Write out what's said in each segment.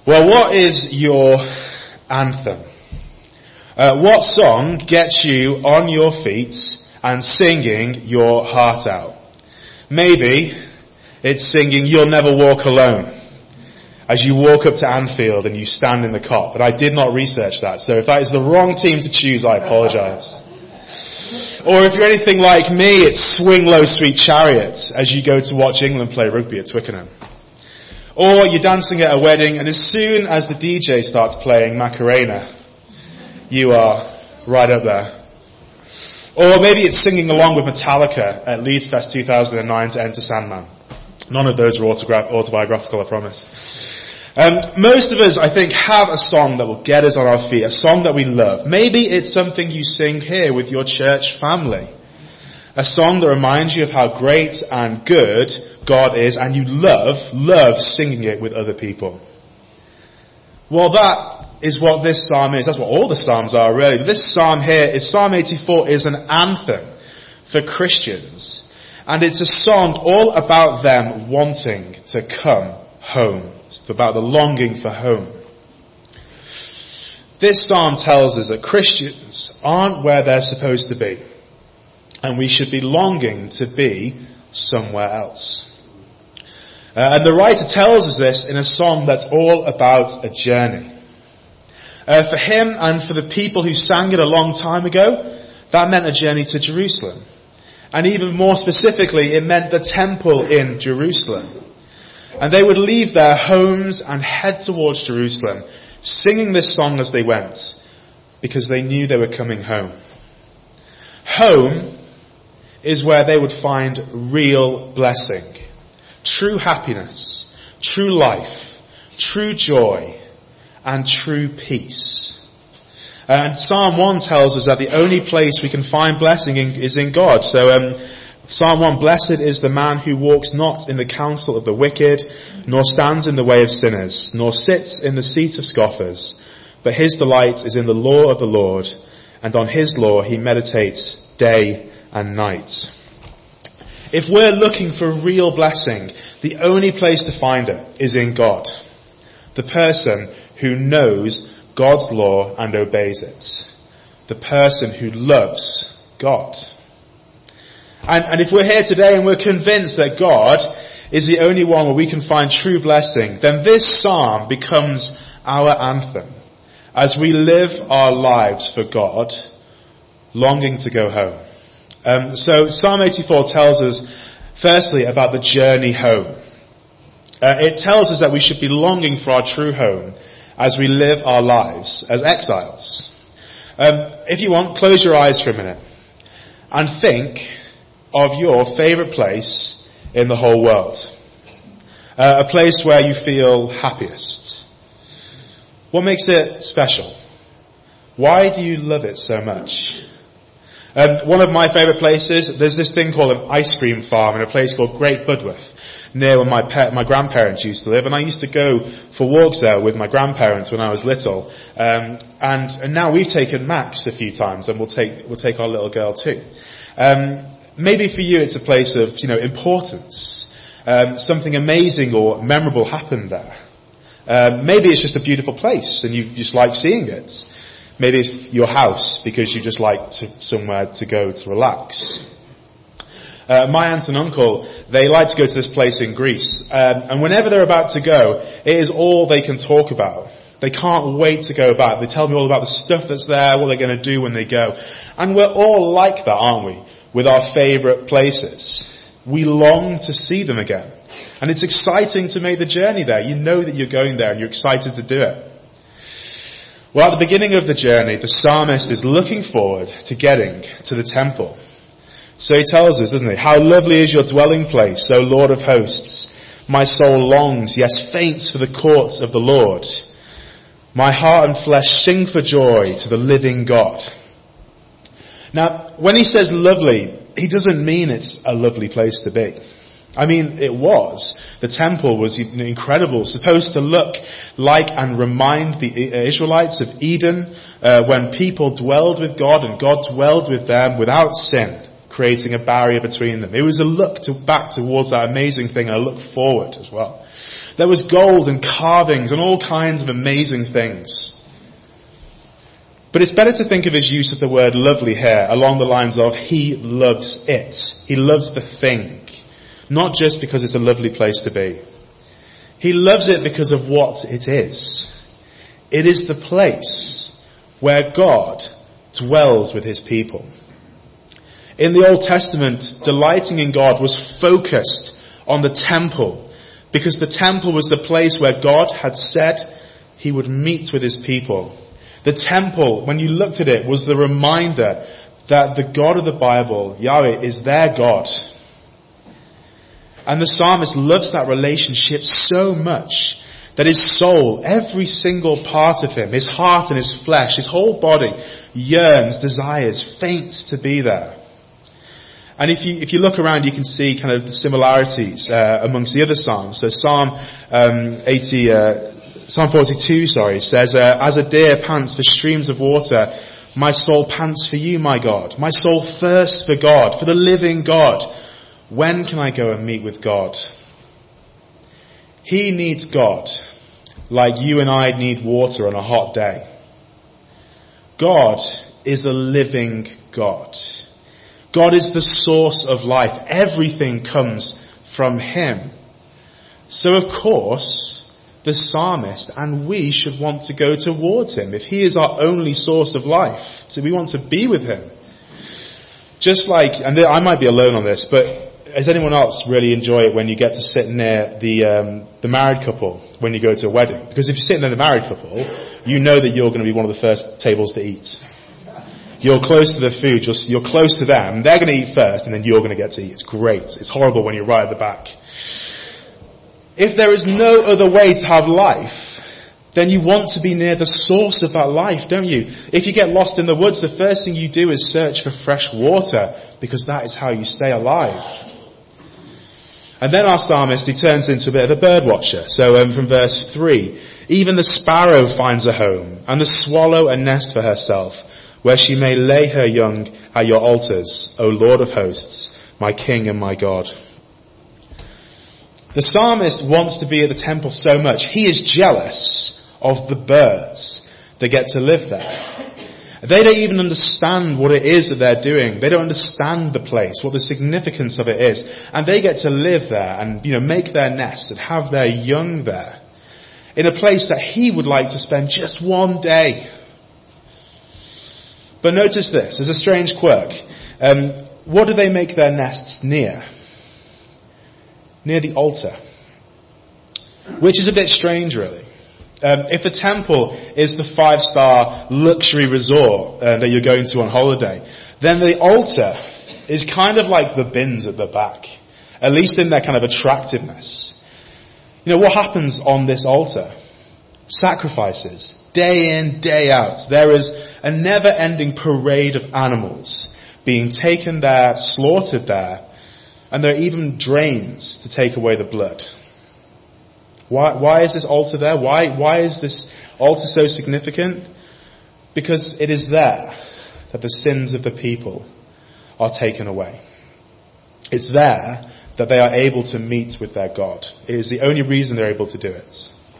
Well, what is your anthem? What song gets you on your feet and singing your heart out? Maybe it's singing You'll Never Walk Alone as you walk up to Anfield and you stand in the cop. But I did not research that, so if that is the wrong team to choose, I apologise. Or if you're anything like me, it's Swing Low Sweet Chariot as you go to watch England play rugby at Twickenham. Or you're dancing at a wedding and as soon as the DJ starts playing Macarena, you are right up there. Or maybe it's singing along with Metallica at Leeds Fest 2009 to Enter Sandman. None of those were autobiographical, I promise. Most of us, I think, have a song that will get us on our feet, a song that we love. Maybe it's something you sing here with your church family. A song that reminds you of how great and good God is, and you love singing it with other people. Well, that is what this psalm is. That's what all the psalms are, really. But this psalm here, Psalm 84, is an anthem for Christians. And it's a song all about them wanting to come home. It's about the longing for home. This psalm tells us that Christians aren't where they're supposed to be. And we should be longing to be somewhere else. And the writer tells us this in a song that's all about a journey. For him and for the people who sang it a long time ago, that meant a journey to Jerusalem. And even more specifically, it meant the temple in Jerusalem. And they would leave their homes and head towards Jerusalem, singing this song as they went, because they knew they were coming home. Home is where they would find real blessing, true happiness, true life, true joy, and true peace. And Psalm 1 tells us that the only place we can find blessing is in God. So Psalm 1, blessed is the man who walks not in the counsel of the wicked, nor stands in the way of sinners, nor sits in the seat of scoffers. But his delight is in the law of the Lord, and on his law he meditates day and night. If we're looking for real blessing, the only place to find it is in God. The person who knows God's law and obeys it. The person who loves God. And if we're here today and we're convinced that God is the only one where we can find true blessing, then this psalm becomes our anthem as we live our lives for God, longing to go home. So Psalm 84 tells us, firstly, about the journey home. It tells us that we should be longing for our true home as we live our lives as exiles. If you want, close your eyes for a minute and think of your favourite place in the whole world. A place where you feel happiest. What makes it special? Why do you love it so much? One of my favourite places, there's this thing called an ice cream farm in a place called Great Budworth, near where my grandparents used to live, and I used to go for walks there with my grandparents when I was little. And now we've taken Max a few times, and we'll take our little girl too. Maybe for you it's a place of importance. Something amazing or memorable happened there. Maybe it's just a beautiful place, and you just like seeing it. Maybe it's your house because you just like somewhere to go to relax. My aunt and uncle, they like to go to this place in Greece. And whenever they're about to go, it is all they can talk about. They can't wait to go back. They tell me all about the stuff that's there, what they're going to do when they go. And we're all like that, aren't we? With our favourite places. We long to see them again. And it's exciting to make the journey there. You know that you're going there and you're excited to do it. Well, at the beginning of the journey, the psalmist is looking forward to getting to the temple. So he tells us, doesn't he? How lovely is your dwelling place, O Lord of hosts. My soul longs, yes, faints for the courts of the Lord. My heart and flesh sing for joy to the living God. Now, when he says lovely, he doesn't mean it's a lovely place to be. I mean, it was. The temple was incredible, supposed to look like and remind the Israelites of Eden, when people dwelled with God and God dwelled with them without sin, creating a barrier between them. It was a look back towards that amazing thing and a look forward as well. There was gold and carvings and all kinds of amazing things. But it's better to think of his use of the word lovely here along the lines of he loves it. He loves the thing. Not just because it's a lovely place to be. He loves it because of what it is. It is the place where God dwells with his people. In the Old Testament, delighting in God was focused on the temple, because the temple was the place where God had said he would meet with his people. The temple, when you looked at it, was the reminder that the God of the Bible, Yahweh, is their God. And the psalmist loves that relationship so much that his soul, every single part of him, his heart and his flesh, his whole body yearns, desires, faints to be there. And if you look around, you can see kind of the similarities amongst the other psalms. So Psalm 42, says, as a deer pants for streams of water, my soul pants for you, my God. My soul thirsts for God, for the living God. When can I go and meet with God? He needs God like you and I need water on a hot day. God is a living God. God is the source of life. Everything comes from him. So of course, the psalmist and we should want to go towards him. If he is our only source of life, so we want to be with him. Just like, and I might be alone on this, but does anyone else really enjoy it when you get to sit near the married couple when you go to a wedding? Because if you're sitting near the married couple, you know that you're going to be one of the first tables to eat. You're close to the food, you're close to them, they're going to eat first and then you're going to get to eat. It's great. It's horrible when you're right at the back. If there is no other way to have life, then you want to be near the source of that life, don't you? If you get lost in the woods, the first thing you do is search for fresh water, because that is how you stay alive. And then our psalmist, he turns into a bit of a bird watcher. So from verse 3, even the sparrow finds a home, and the swallow a nest for herself, where she may lay her young at your altars, O Lord of hosts, my King and my God. The psalmist wants to be at the temple so much, he is jealous of the birds that get to live there. They don't even understand what it is that they're doing. They don't understand the place, what the significance of it is. And they get to live there and, make their nests and have their young there in a place that he would like to spend just one day. But notice this, there's a strange quirk. What do they make their nests near? Near the altar. Which is a bit strange, really. If the temple is the 5-star luxury resort that you're going to on holiday, then the altar is kind of like the bins at the back, at least in their kind of attractiveness. What happens on this altar? Sacrifices, day in, day out. There is a never-ending parade of animals being taken there, slaughtered there, and there are even drains to take away the blood. Why is this altar there? Why is this altar so significant? Because it is there that the sins of the people are taken away. It's there that they are able to meet with their God. It is the only reason they're able to do it.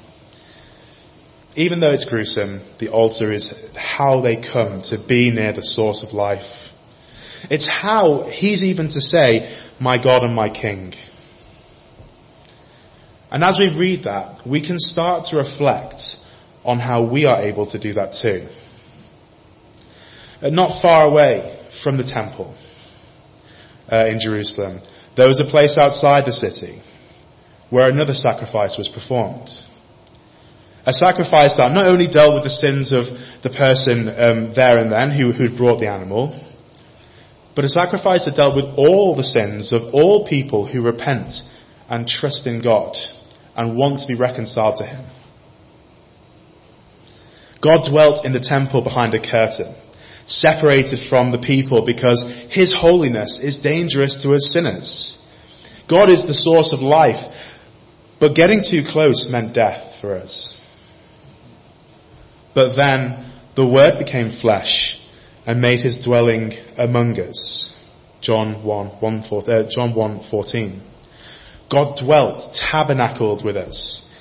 Even though it's gruesome, the altar is how they come to be near the source of life. It's how he's even to say, my God and my King. And as we read that, we can start to reflect on how we are able to do that too. Not far away from the temple in Jerusalem, there was a place outside the city where another sacrifice was performed. A sacrifice that not only dealt with the sins of the person there and then who'd brought the animal, but a sacrifice that dealt with all the sins of all people who repent and trust in God and want to be reconciled to him. God dwelt in the temple behind a curtain, separated from the people because his holiness is dangerous to us sinners. God is the source of life, but getting too close meant death for us. But then the Word became flesh and made his dwelling among us. John 1:14. God dwelt, tabernacled with us.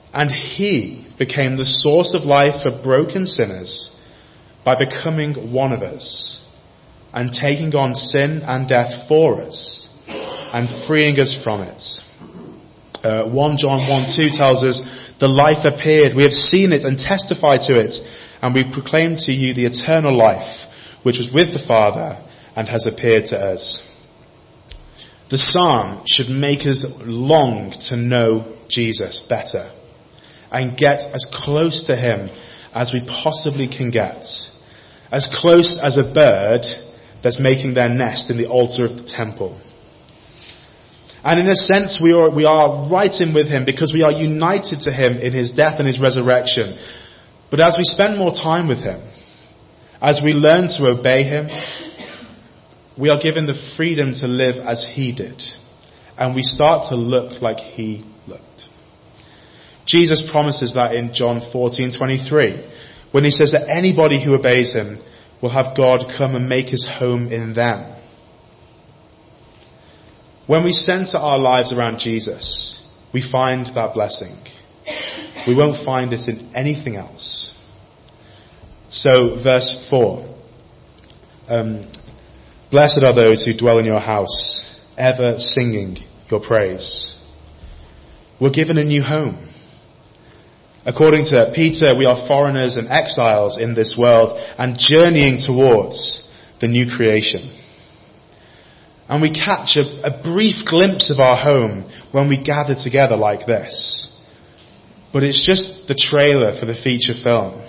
And he became the source of life for broken sinners by becoming one of us and taking on sin and death for us and freeing us from it. 1 John 1:2 tells us, the life appeared, we have seen it and testified to it, and we proclaim to you the eternal life, which was with the Father and has appeared to us. The psalm should make us long to know Jesus better and get as close to him as we possibly can get. As close as a bird that's making their nest in the altar of the temple. And in a sense, we are right in with him because we are united to him in his death and his resurrection. But as we spend more time with him, as we learn to obey him, we are given the freedom to live as he did. And we start to look like he looked. Jesus promises that in John 14:23, when he says that anybody who obeys him will have God come and make his home in them. When we center our lives around Jesus, we find that blessing. We won't find it in anything else. So, verse 4. Blessed are those who dwell in your house, ever singing your praise. We're given a new home. According to Peter, we are foreigners and exiles in this world and journeying towards the new creation. And we catch a brief glimpse of our home when we gather together like this. But it's just the trailer for the feature film.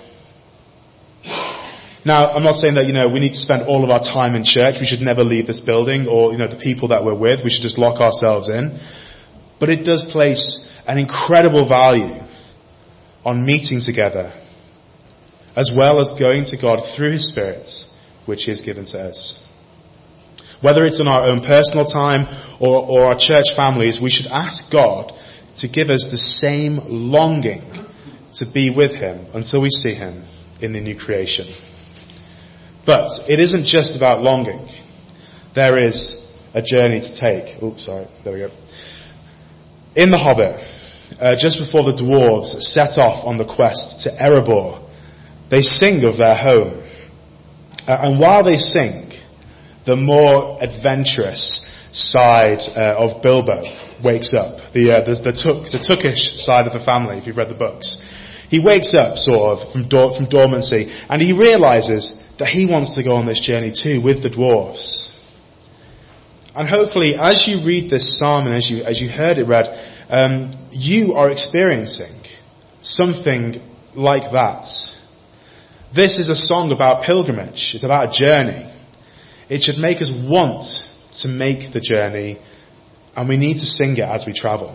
Now, I'm not saying that, we need to spend all of our time in church. We should never leave this building or, the people that we're with. We should just lock ourselves in. But it does place an incredible value on meeting together, as well as going to God through his Spirit, which he has given to us. Whether it's in our own personal time or our church families, we should ask God to give us the same longing to be with him until we see him in the new creation. But it isn't just about longing. There is a journey to take. There we go. In The Hobbit, just before the dwarves set off on the quest to Erebor, they sing of their home. And while they sing, the more adventurous side of Bilbo wakes up. The Tookish side of the family, if you've read the books. He wakes up sort of from dormancy, and he realizes that he wants to go on this journey too with the dwarves. And hopefully, as you read this psalm and as you heard it read, you are experiencing something like that. This is a song about pilgrimage. It's about a journey. It should make us want to make the journey, and we need to sing it as we travel.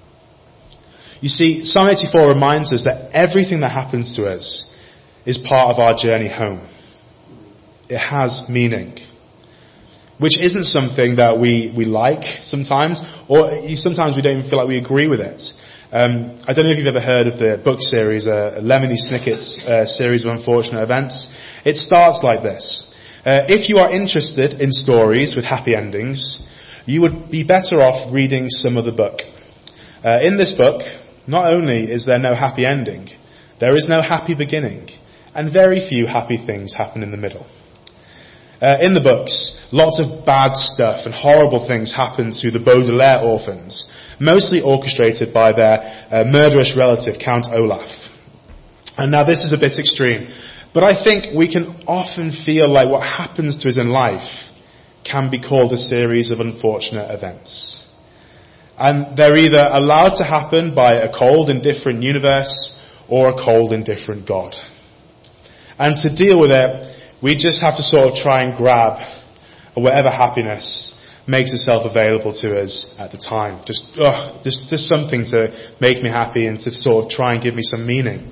You see, Psalm 84 reminds us that everything that happens to us is part of our journey home. It has meaning, which isn't something that we like sometimes, or sometimes we don't even feel like we agree with it. I don't know if you've ever heard of the book series, Lemony Snicket's series of unfortunate events. It starts like this. If you are interested in stories with happy endings, you would be better off reading some other book. In this book, not only is there no happy ending, there is no happy beginning, and very few happy things happen in the middle. In the books, lots of bad stuff and horrible things happen to the Baudelaire orphans, mostly orchestrated by their murderous relative, Count Olaf. And now this is a bit extreme, but I think we can often feel like what happens to us in life can be called a series of unfortunate events. And they're either allowed to happen by a cold, indifferent universe or a cold, indifferent God. And to deal with it, we just have to sort of try and grab whatever happiness makes itself available to us at the time. Just something to make me happy and to sort of try and give me some meaning.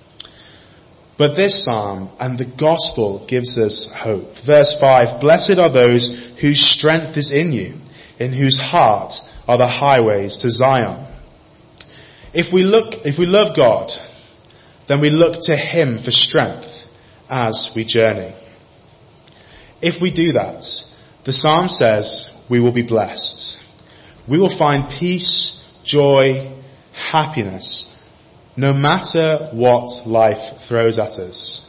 But this psalm and the gospel gives us hope. Verse 5, blessed are those whose strength is in you, in whose heart are the highways to Zion. If we love God, then we look to him for strength as we journey. If we do that, the psalm says we will be blessed. We will find peace, joy, happiness, no matter what life throws at us.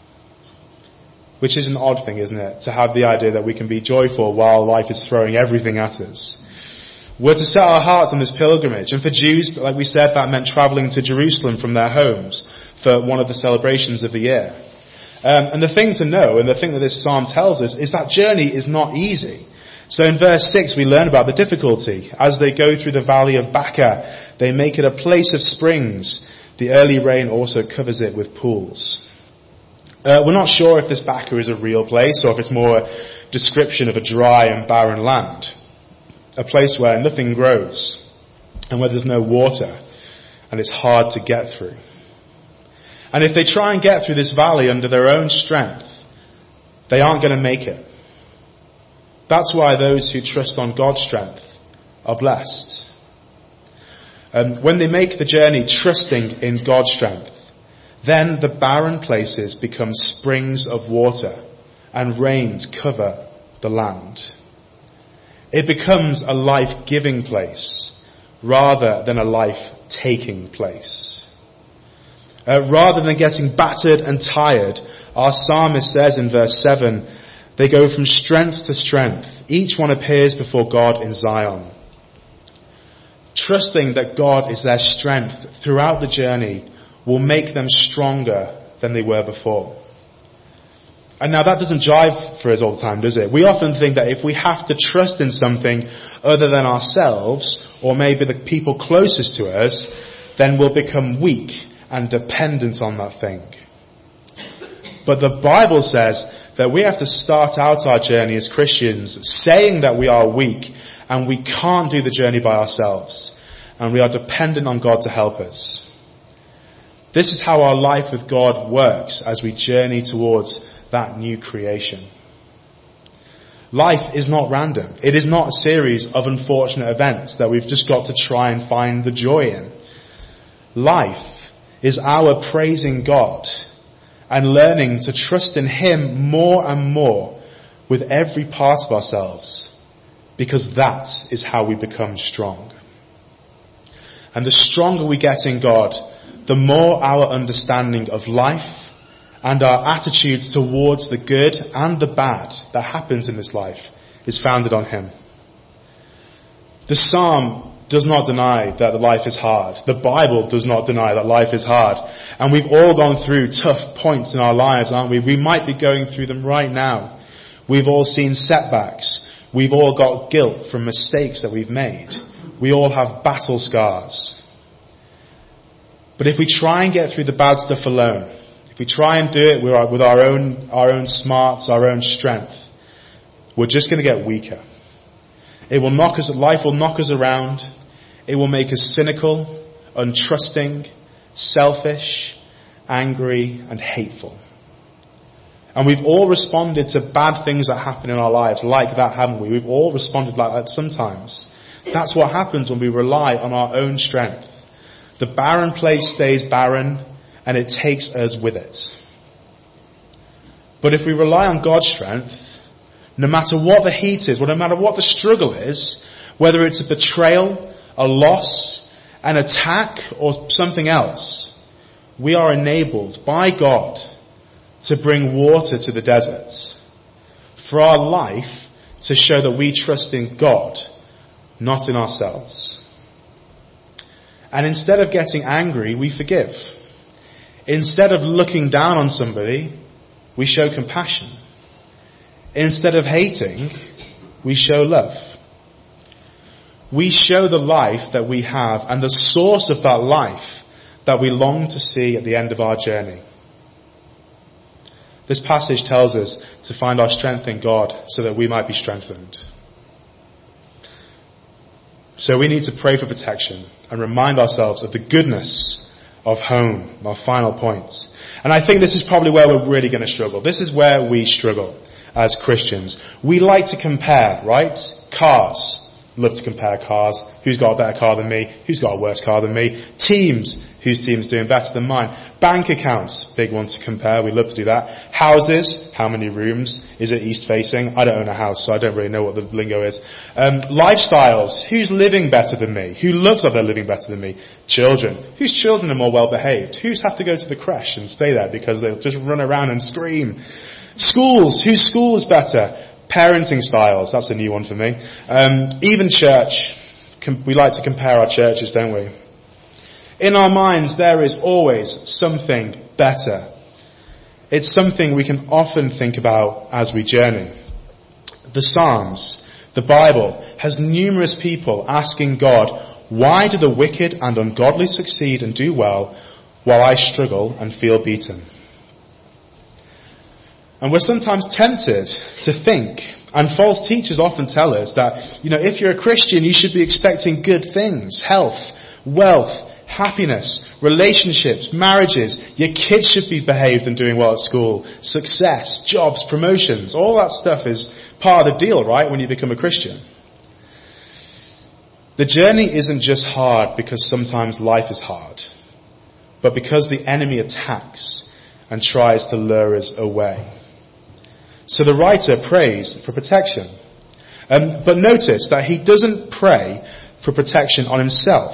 Which is an odd thing, isn't it? To have the idea that we can be joyful while life is throwing everything at us. We're to set our hearts on this pilgrimage. And for Jews, like we said, that meant travelling to Jerusalem from their homes for one of the celebrations of the year. And the thing to know, and the thing that this psalm tells us, is that journey is not easy. So in verse 6 we learn about the difficulty. As they go through the valley of Baca, they make it a place of springs. The early rain also covers it with pools. We're not sure if this Baca is a real place or if it's more a description of a dry and barren land. A place where nothing grows and where there's no water and it's hard to get through. And if they try and get through this valley under their own strength, they aren't going to make it. That's why those who trust on God's strength are blessed. When they make the journey trusting in God's strength, then the barren places become springs of water and rains cover the land. It becomes a life-giving place rather than a life-taking place. Rather than getting battered and tired, our psalmist says in verse 7, they go from strength to strength. Each one appears before God in Zion. Trusting that God is their strength throughout the journey will make them stronger than they were before. And now that doesn't jive for us all the time, does it? We often think that if we have to trust in something other than ourselves, or maybe the people closest to us, then we'll become weak and dependent on that thing. But the Bible says that we have to start out our journey as Christians saying that we are weak and we can't do the journey by ourselves, and we are dependent on God to help us. This is how our life with God works as we journey towards that new creation. Life is not random. It is not a series of unfortunate events that we've just got to try and find the joy in. Life is our praising God and learning to trust in Him more and more with every part of ourselves, because that is how we become strong. And the stronger we get in God, the more our understanding of life and our attitudes towards the good and the bad that happens in this life is founded on Him. The psalm does not deny that life is hard. The Bible does not deny that life is hard. And we've all gone through tough points in our lives, aren't we? We might be going through them right now. We've all seen setbacks. We've all got guilt from mistakes that we've made. We all have battle scars. But if we try and get through the bad stuff alone, if we try and do it with our own smarts, our own strength, we're just going to get weaker. Life will knock us around. It will make us cynical, untrusting, selfish, angry, and hateful. And we've all responded to bad things that happen in our lives like that, haven't we? We've all responded like that sometimes. That's what happens when we rely on our own strength. The barren place stays barren, and it takes us with it. But if we rely on God's strength, no matter what the heat is, no matter what the struggle is, whether it's a betrayal, a loss, an attack, or something else, we are enabled by God to bring water to the desert, for our life to show that we trust in God, not in ourselves. And instead of getting angry, we forgive. Instead of looking down on somebody, we show compassion. Instead of hating, we show love. We show the life that we have and the source of that life that we long to see at the end of our journey. This passage tells us to find our strength in God so that we might be strengthened. So we need to pray for protection and remind ourselves of the goodness of home, our final point. And I think this is probably where we're really going to struggle. This is where we struggle as Christians. We like to compare, right? Cars, Love to compare cars. Who's got a better car than me? Who's got a worse car than me? Teams. Whose team's doing better than mine? Bank accounts. Big one to compare. We love to do that. Houses. How many rooms? Is it east facing? I don't own a house, so I don't really know what the lingo is. Lifestyles. Who's living better than me? Who looks like they're living better than me? Children. Whose children are more well behaved? Whose have to go to the creche and stay there because they'll just run around and scream? Schools. Whose school is better? Parenting styles, that's a new one for me. Even church, we like to compare our churches, don't we? In our minds, there is always something better. It's something we can often think about as we journey. The Psalms, the Bible, has numerous people asking God, why do the wicked and ungodly succeed and do well, while I struggle and feel beaten? And we're sometimes tempted to think, and false teachers often tell us that, if you're a Christian, you should be expecting good things, health, wealth, happiness, relationships, marriages. Your kids should be behaved and doing well at school, success, jobs, promotions. All that stuff is part of the deal, right, when you become a Christian. The journey isn't just hard because sometimes life is hard, but because the enemy attacks and tries to lure us away. So the writer prays for protection. But notice that he doesn't pray for protection on himself.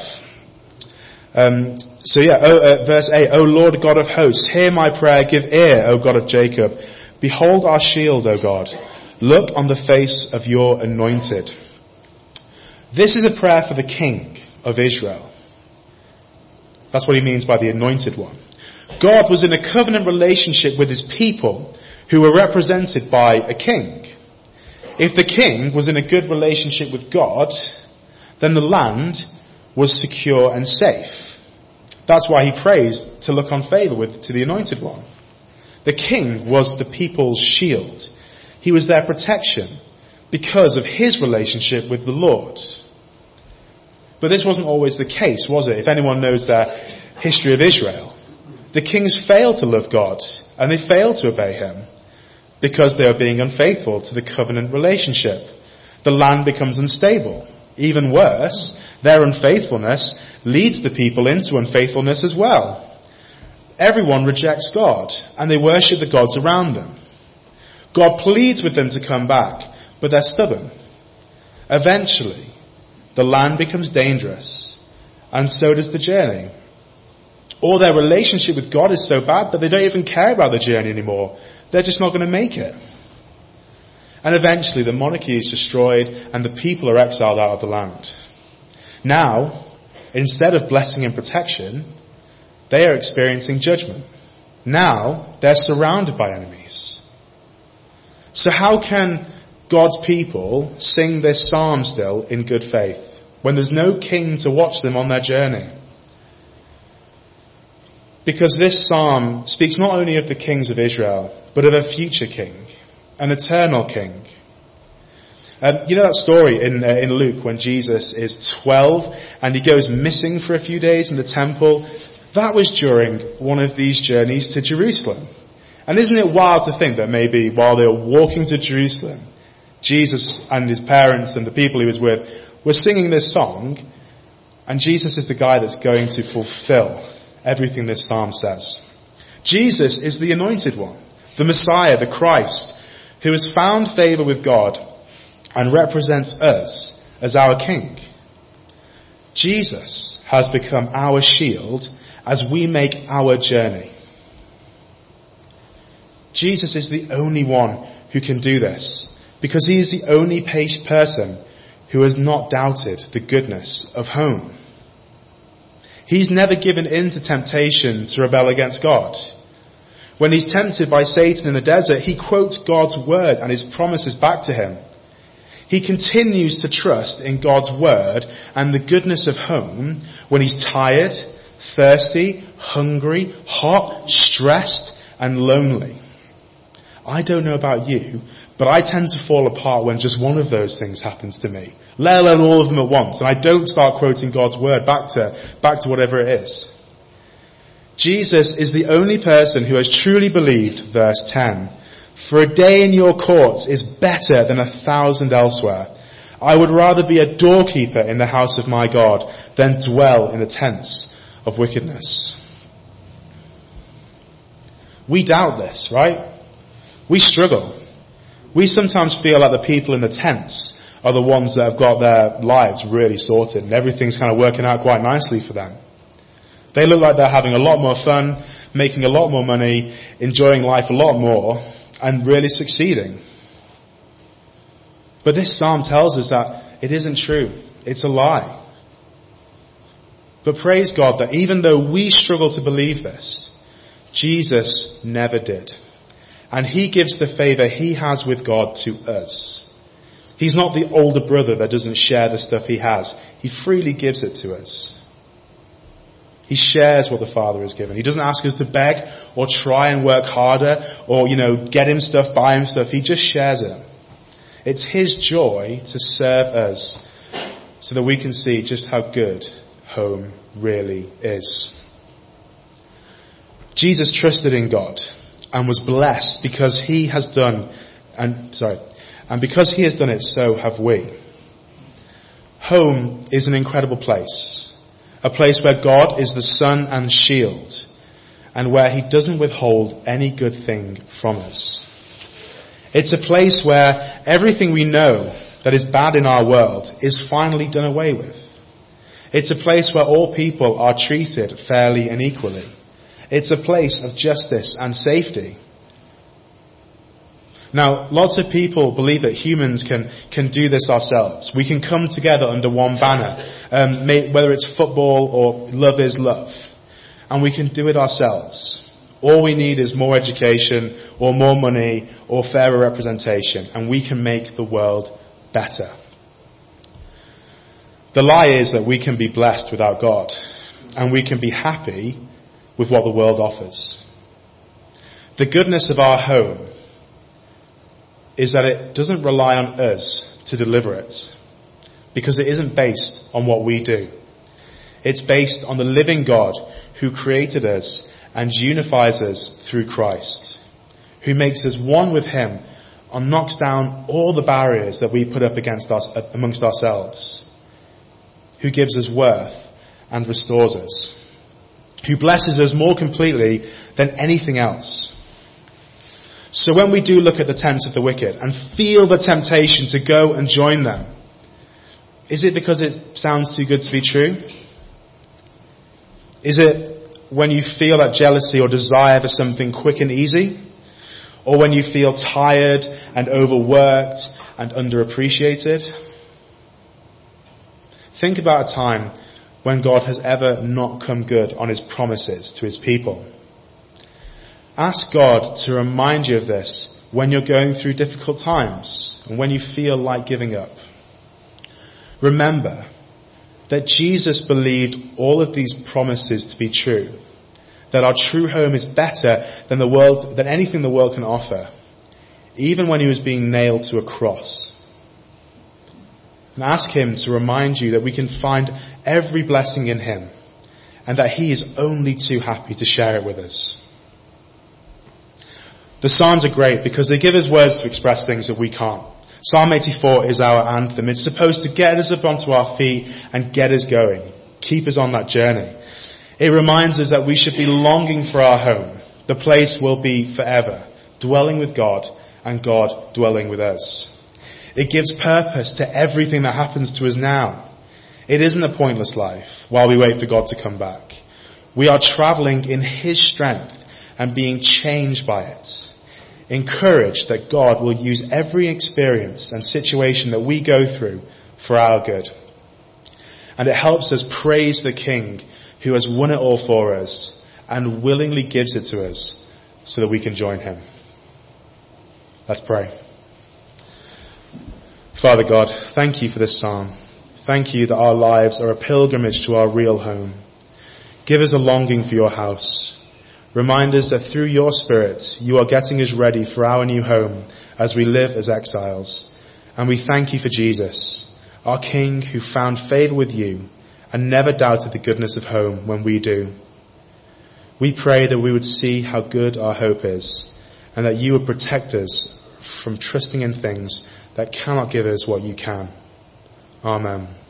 Verse 8, O Lord God of hosts, hear my prayer, give ear, O God of Jacob. Behold our shield, O God. Look on the face of your anointed. This is a prayer for the king of Israel. That's what he means by the anointed one. God was in a covenant relationship with his people who were represented by a king. If the king was in a good relationship with God, then the land was secure and safe. That's why he prays to look on favour to the anointed one. The king was the people's shield. He was their protection because of his relationship with the Lord. But this wasn't always the case, was it? If anyone knows the history of Israel, the kings failed to love God and they failed to obey him because they were being unfaithful to the covenant relationship. The land becomes unstable. Even worse, their unfaithfulness leads the people into unfaithfulness as well. Everyone rejects God and they worship the gods around them. God pleads with them to come back, but they're stubborn. Eventually, the land becomes dangerous, and so does the journey. Or their relationship with God is so bad that they don't even care about the journey anymore. They're just not going to make it. And eventually the monarchy is destroyed and the people are exiled out of the land. Now, instead of blessing and protection, they are experiencing judgment. Now, they're surrounded by enemies. So how can God's people sing this psalm still in good faith when there's no king to watch them on their journey? Because this psalm speaks not only of the kings of Israel, but of a future king, an eternal king. You know that story in Luke when Jesus is 12 and he goes missing for a few days in the temple? That was during one of these journeys to Jerusalem. And isn't it wild to think that maybe while they were walking to Jerusalem, Jesus and his parents and the people he was with were singing this song, and Jesus is the guy that's going to fulfill everything this psalm says. Jesus is the anointed one, the Messiah, the Christ, who has found favour with God and represents us as our King. Jesus has become our shield as we make our journey. Jesus is the only one who can do this, because he is the only person who has not doubted the goodness of home. He's never given in to temptation to rebel against God. When he's tempted by Satan in the desert, he quotes God's word and his promises back to him. He continues to trust in God's word and the goodness of home when he's tired, thirsty, hungry, hot, stressed, and lonely. I don't know about you, but I tend to fall apart when just one of those things happens to me, let alone all of them at once, and I don't start quoting God's word back to whatever it is. Jesus is the only person who has truly believed, verse 10, "For a day in your courts is better than 1,000 elsewhere. I would rather be a doorkeeper in the house of my God than dwell in the tents of wickedness. We doubt this, right? We struggle. We sometimes feel like the people in the tents are the ones that have got their lives really sorted and everything's kind of working out quite nicely for them. They look like they're having a lot more fun, making a lot more money, enjoying life a lot more, and really succeeding. But this psalm tells us that it isn't true. It's a lie. But praise God that even though we struggle to believe this, Jesus never did. And he gives the favour he has with God to us. He's not the older brother that doesn't share the stuff he has. He freely gives it to us. He shares what the Father has given. He doesn't ask us to beg or try and work harder or, get him stuff, buy him stuff. He just shares it. It's his joy to serve us so that we can see just how good home really is. Jesus trusted in God and was blessed because he has done, and because he has done it, so have we. Home is an incredible place. A place where God is the sun and shield, and where he doesn't withhold any good thing from us. It's a place where everything we know that is bad in our world is finally done away with. It's a place where all people are treated fairly and equally. It's a place of justice and safety. Now, lots of people believe that humans can do this ourselves. We can come together under one banner, whether it's football or love is love. And we can do it ourselves. All we need is more education or more money or fairer representation, and we can make the world better. The lie is that we can be blessed without God, and we can be happy with what the world offers. The goodness of our home is that it doesn't rely on us to deliver it, because it isn't based on what we do. It's based on the living God who created us and unifies us through Christ, who makes us one with him and knocks down all the barriers that we put up amongst ourselves, who gives us worth and restores us, who blesses us more completely than anything else. So when we do look at the tents of the wicked and feel the temptation to go and join them, is it because it sounds too good to be true? Is it when you feel that jealousy or desire for something quick and easy? Or when you feel tired and overworked and underappreciated? Think about a time when God has ever not come good on his promises to his people. Ask God to remind you of this when you're going through difficult times and when you feel like giving up. Remember that Jesus believed all of these promises to be true, that our true home is better than anything the world can offer, even when he was being nailed to a cross. And ask him to remind you that we can find every blessing in him and that he is only too happy to share it with us. The Psalms are great because they give us words to express things that we can't. Psalm 84 is our anthem. It's supposed to get us up onto our feet and get us going, keep us on that journey. It reminds us that we should be longing for our home, the place we'll be forever, dwelling with God and God dwelling with us. It gives purpose to everything that happens to us now. It isn't a pointless life while we wait for God to come back. We are travelling in his strength and being changed by it. Encouraged that God will use every experience and situation that we go through for our good. And it helps us praise the King who has won it all for us and willingly gives it to us so that we can join him. Let's pray. Father God, thank you for this psalm. Thank you that our lives are a pilgrimage to our real home. Give us a longing for your house. Remind us that through your Spirit, you are getting us ready for our new home as we live as exiles. And we thank you for Jesus, our King who found favour with you and never doubted the goodness of home when we do. We pray that we would see how good our hope is and that you would protect us from trusting in things that cannot give us what you can. Amen.